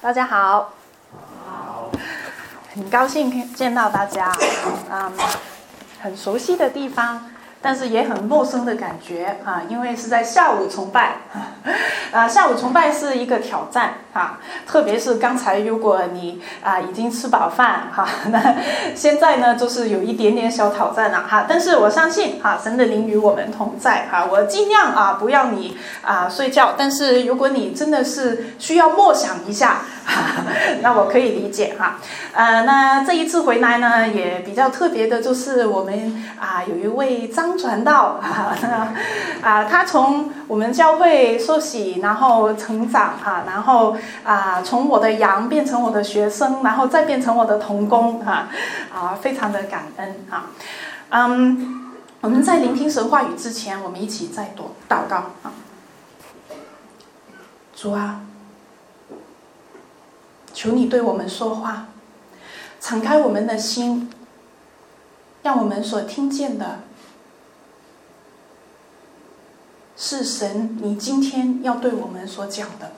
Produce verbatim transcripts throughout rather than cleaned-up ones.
大家好， 好， 很高兴见到大家。嗯，很熟悉的地方，但是也很陌生的感觉啊，因为是在下午崇拜啊，下午崇拜是一个挑战啊，特别是刚才如果你啊已经吃饱饭哈、啊，那现在呢就是有一点点小挑战了、啊、哈，但是我相信啊，神的灵与我们同在哈、啊，我尽量啊不要你啊睡觉，但是如果你真的是需要默想一下。那我可以理解哈，呃，那这一次回来呢，也比较特别的，就是我们啊有一位张传道啊，啊，他从我们教会受洗，然后成长啊，然后啊从我的羊变成我的学生，然后再变成我的同工啊，啊，非常的感恩啊，嗯，我们在聆听神话语之前，我们一起再多祷告啊，主啊。求你对我们说话，敞开我们的心，让我们所听见的是神你今天要对我们所讲的，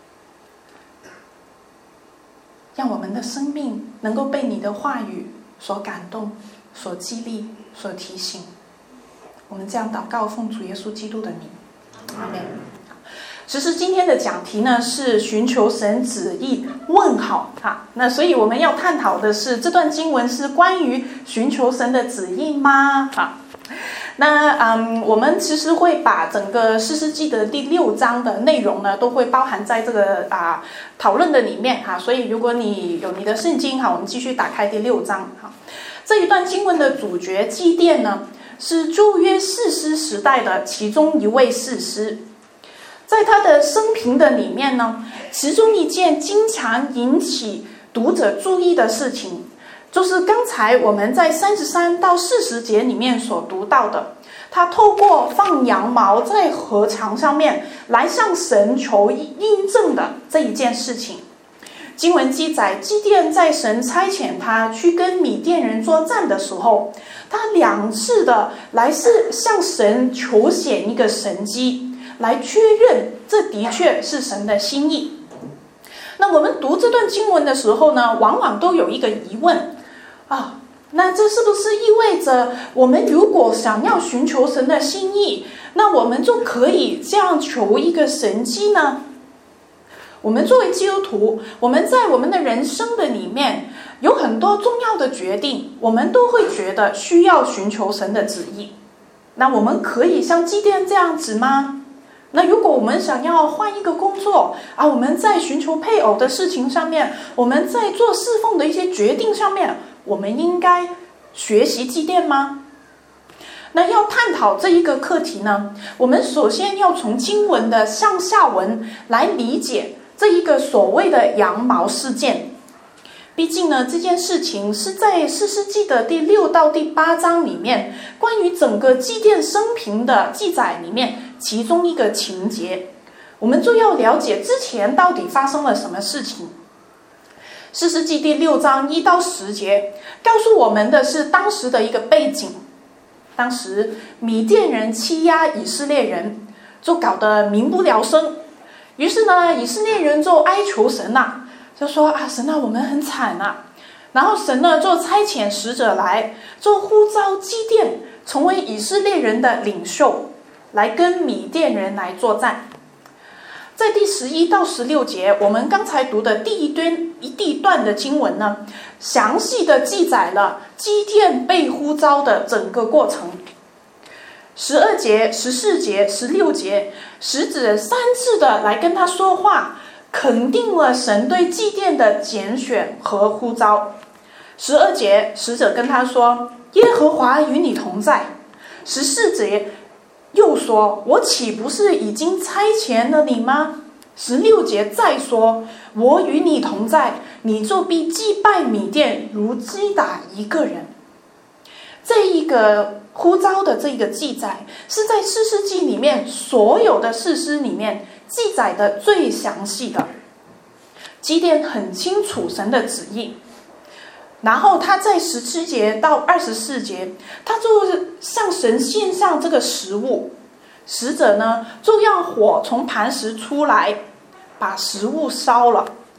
让我们的生命能够被你的话语所感动、所激励、所提醒。我们这样祷告，奉主耶稣基督的名，阿们。其实今天的讲题呢是寻求神旨意问号啊，那所以我们要探讨的是这段经文是关于寻求神的旨意吗？啊，那嗯，我们其实会把整个士师记的第六章的内容呢都会包含在这个啊讨论的里面哈、啊，所以如果你有你的圣经哈，我们继续打开第六章哈。这一段经文的主角基甸呢是旧约士师时代的其中一位士师。在他的生平的里面呢，其中一件经常引起读者注意的事情，就是刚才我们在三十三到四十节里面所读到的，他透过放羊毛在禾场上面来向神求印证的这一件事情。经文记载，基甸在神差遣他去跟米甸人作战的时候，他两次的来是向神求显一个神迹，来确认这的确是神的心意。那我们读这段经文的时候呢，往往都有一个疑问啊，那这是不是意味着我们如果想要寻求神的心意，那我们就可以这样求一个神迹呢？我们作为基督徒，我们在我们的人生的里面有很多重要的决定，我们都会觉得需要寻求神的旨意。那我们可以像基甸这样子吗？那如果我们想要换一个工作啊，我们在寻求配偶的事情上面，我们在做侍奉的一些决定上面，我们应该学习基甸吗？那要探讨这一个课题呢，我们首先要从经文的上下文来理解这一个所谓的羊毛事件。毕竟呢，这件事情是在士师记的第六到第八章里面，关于整个基甸生平的记载里面其中一个情节，我们就要了解之前到底发生了什么事情。士师记第六章一到十节告诉我们的是当时的一个背景，当时米甸人欺压以色列人，就搞得民不聊生。于是呢，以色列人就哀求神啊，就说啊，神啊，我们很惨啊。然后神呢就差遣使者来，就呼召基甸成为以色列人的领袖，来跟米甸人来作战。在第十一到十六节，我们刚才读的第一段一地段的经文呢，详细的记载了基甸被呼召的整个过程。十二节、十四节、十六节，使者三次的来跟他说话，肯定了神对基甸的拣选和呼召。十二节，使者跟他说，耶和华与你同在。十四节又说，我岂不是已经差遣了你吗？十六节再说，我与你同在，你就必击败米甸，如击打一个人。这一个呼召的这个记载，是在士师记里面所有的士师里面记载的最详细的。基甸很清楚神的旨意，然后他在十七节到二十四节，他就向神献上这个食物，使者呢就让火从磐石出来，把食物烧了。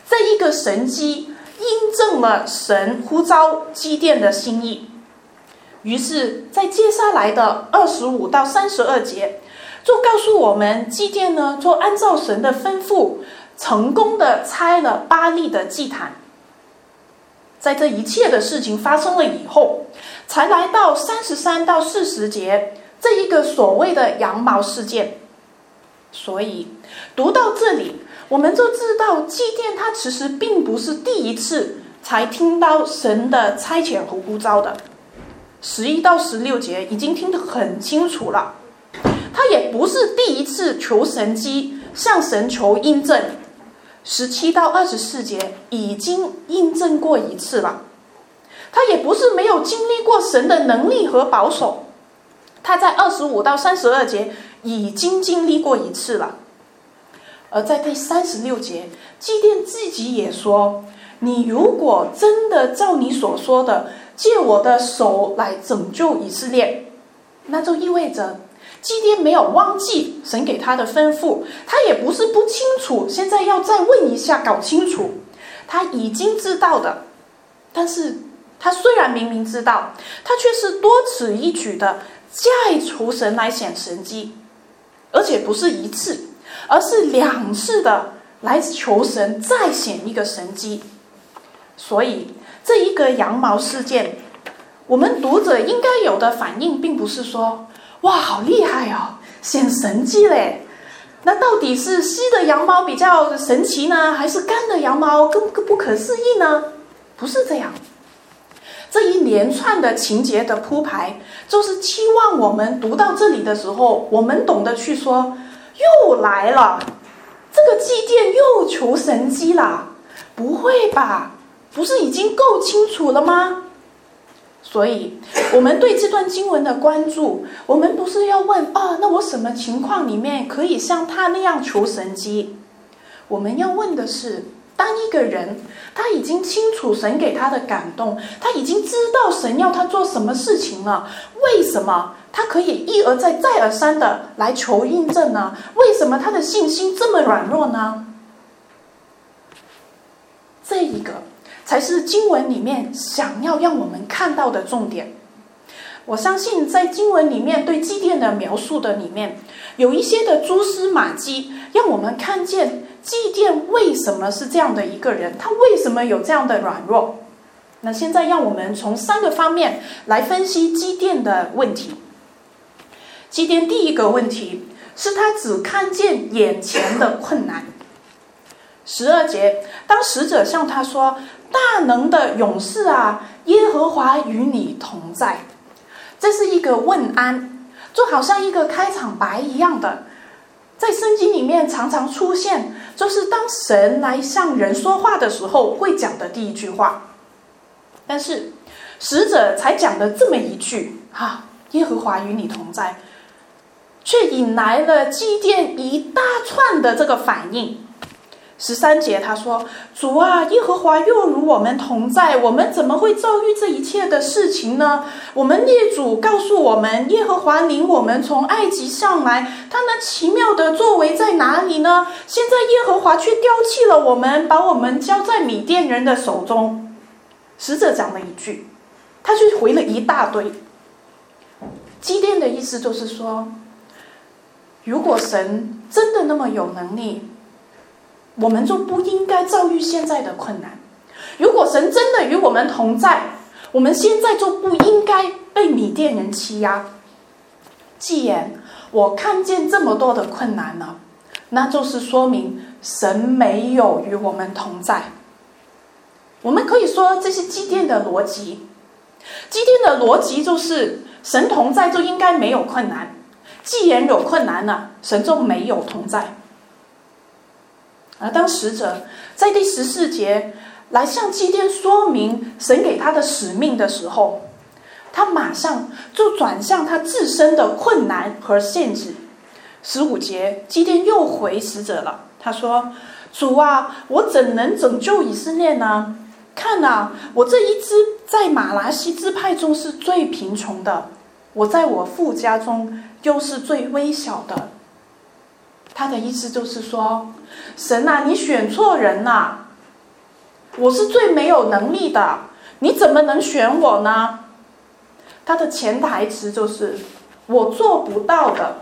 这一个神迹印证了神呼召基甸的心意。于是在接下来的二十五到三十二节就告诉我们，基甸呢就按照神的吩咐成功的拆了巴力的祭坛。在这一切的事情发生了以后，才来到三十三到四十节这一个所谓的羊毛事件。所以读到这里，我们就知道基甸他其实并不是第一次才听到神的差遣和呼召的。十一到十六节已经听得很清楚了，他也不是第一次求神迹，向神求印证。十七到二十四节已经印证过一次了。他也不是没有经历过神的能力和保守，他在二十五到三十二节已经经历过一次了。而在第三十六节，基甸自己也说，你如果真的照你所说的借我的手来拯救以色列，那就意味着基甸没有忘记神给他的吩咐，他也不是不清楚，现在要再问一下搞清楚，他已经知道的。但是他虽然明明知道，他却是多此一举的再求神来显神迹，而且不是一次，而是两次的来求神再显一个神迹。所以这一个羊毛事件，我们读者应该有的反应并不是说，哇好厉害哦，显神迹嘞，那到底是稀的羊毛比较神奇呢，还是干的羊毛更不可思议呢？不是这样。这一连串的情节的铺排，就是期望我们读到这里的时候，我们懂得去说，又来了，这个基甸又求神迹了，不会吧，不是已经够清楚了吗？所以我们对这段经文的关注，我们不是要问啊，那我什么情况里面可以像他那样求神迹？我们要问的是，当一个人他已经清楚神给他的感动，他已经知道神要他做什么事情了，为什么他可以一而再再而三的来求印证呢？为什么他的信心这么软弱呢？这一个才是经文里面想要让我们看到的重点。我相信在经文里面对基甸的描述的里面，有一些的蛛丝马迹，让我们看见基甸为什么是这样的一个人，他为什么有这样的软弱。那现在让我们从三个方面来分析基甸的问题。基甸第一个问题是他只看见眼前的困难。十二节，当使者向他说，大能的勇士啊，耶和华与你同在。这是一个问安，就好像一个开场白一样的，在圣经里面常常出现，就是当神来向人说话的时候会讲的第一句话。但是使者才讲了这么一句啊，耶和华与你同在，却引来了基甸一大串的这个反应。十三节他说，主啊，耶和华又与我们同在，我们怎么会遭遇这一切的事情呢？我们列祖告诉我们，耶和华领我们从埃及上来，他那奇妙的作为在哪里呢？现在耶和华却丢弃了我们，把我们交在米甸人的手中。使者讲了一句，他却回了一大堆。基甸的意思就是说，如果神真的那么有能力，我们就不应该遭遇现在的困难。如果神真的与我们同在，我们现在就不应该被米甸人欺压。既然我看见这么多的困难了，那就是说明神没有与我们同在。我们可以说这是基甸的逻辑。基甸的逻辑就是神同在就应该没有困难，既然有困难了，神就没有同在。而当使者在第十四节来向基甸说明神给他的使命的时候，他马上就转向他自身的困难和限制。十五节，基甸又回使者了，他说，主啊，我怎能拯救以色列呢？看啊，我这一支在马拿西支派中是最贫穷的，我在我父家中又是最微小的。他的意思就是说，神啊，你选错人了， 我是最没有能力的，你怎么能选我呢？他的潜台词就是我做不到的。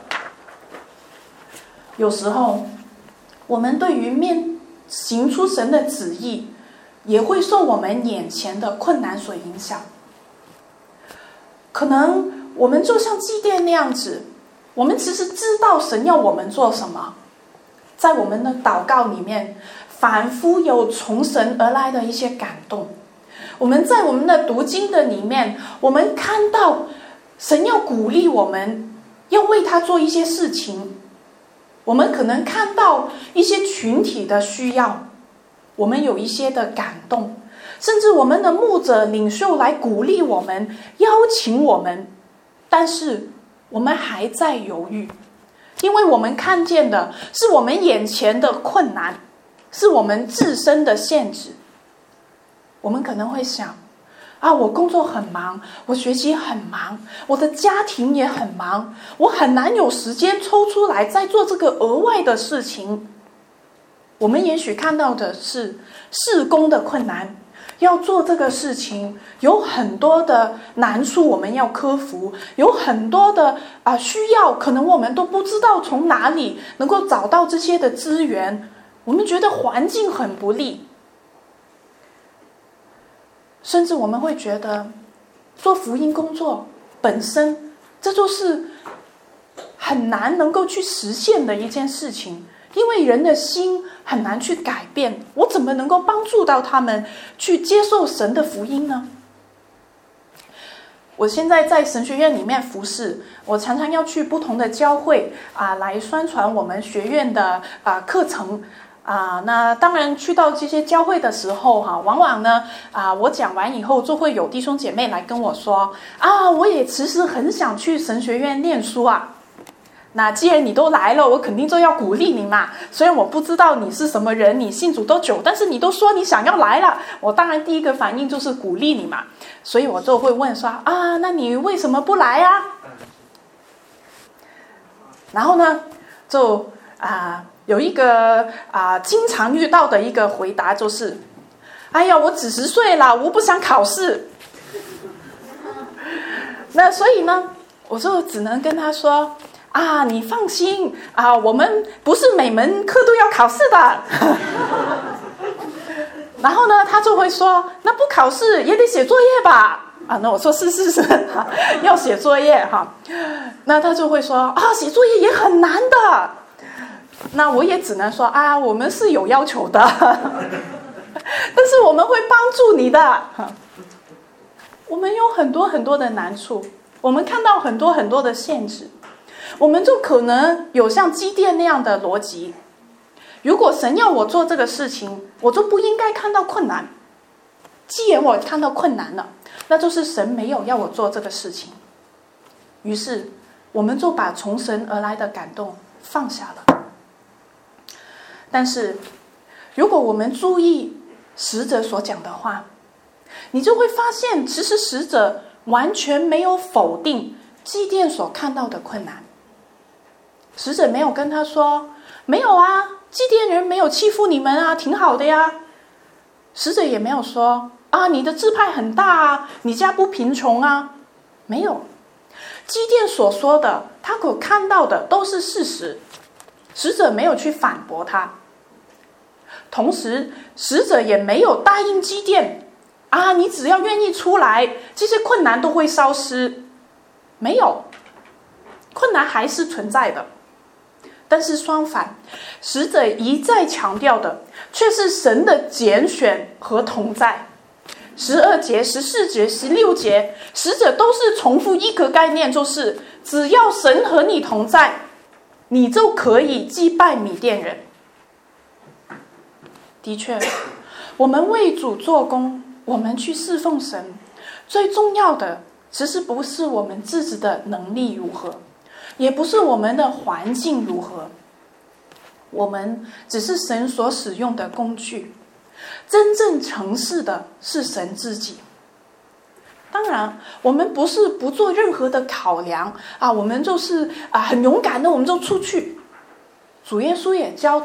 有时候我们对于面行出神的旨意，也会受我们眼前的困难所影响。可能我们就像基甸那样子，我们其实知道神要我们做什么，在我们的祷告里面反复有从神而来的一些感动。我们在我们的读经的里面，我们看到神要鼓励我们，要为他做一些事情。我们可能看到一些群体的需要，我们有一些的感动，甚至我们的牧者领袖来鼓励我们，邀请我们，但是我们还在犹豫，因为我们看见的是我们眼前的困难，是我们自身的限制。我们可能会想啊，我工作很忙，我学习很忙，我的家庭也很忙，我很难有时间抽出来再做这个额外的事情。我们也许看到的是事工的困难，要做这个事情有很多的难处我们要克服，有很多的、呃、需要，可能我们都不知道从哪里能够找到这些的资源，我们觉得环境很不利。甚至我们会觉得做福音工作本身，这就是很难能够去实现的一件事情，因为人的心很难去改变，我怎么能够帮助到他们去接受神的福音呢？我现在在神学院里面服侍，我常常要去不同的教会啊，来宣传我们学院的啊课程。啊，那当然去到这些教会的时候哈、啊，往往呢啊，我讲完以后就会有弟兄姐妹来跟我说啊，我也其实很想去神学院念书啊。那既然你都来了，我肯定就要鼓励你嘛。虽然我不知道你是什么人，你信主多久，但是你都说你想要来了，我当然第一个反应就是鼓励你嘛。所以我就会问说啊，那你为什么不来啊？然后呢，就啊。有一个啊、呃，经常遇到的一个回答就是：“哎呀，我几十岁了，我不想考试。”那所以呢，我就只能跟他说：“啊，你放心啊，我们不是每门课都要考试的。”然后呢，他就会说：“那不考试也得写作业吧？”啊，那我说是是是，要写作业哈。那他就会说：“啊，写作业也很难的。”那我也只能说啊，我们是有要求的，但是我们会帮助你的。我们有很多很多的难处，我们看到很多很多的限制，我们就可能有像基甸那样的逻辑：如果神要我做这个事情，我就不应该看到困难。既然我看到困难了，那就是神没有要我做这个事情。于是，我们就把从神而来的感动放下了。但是如果我们注意使者所讲的话，你就会发现其实使者完全没有否定基甸所看到的困难。使者没有跟他说没有啊，基甸人没有欺负你们啊，挺好的呀。使者也没有说啊，你的支派很大啊，你家不贫穷啊。没有，基甸所说的他所看到的都是事实，使者没有去反驳他。同时使者也没有答应基甸啊，你只要愿意出来，这些困难都会消失。没有，困难还是存在的。但是相反，使者一再强调的却是神的拣选和同在。十二节、十四节、十六节，使者都是重复一个概念，就是只要神和你同在，你就可以击败米甸人。的确，我们为主做工，我们去侍奉神，最重要的其实不是我们自己的能力如何，也不是我们的环境如何，我们只是神所使用的工具。真正成事的是神自己。当然我们不是不做任何的考量啊，我们就是啊很勇敢的，我们就出去。主耶稣也教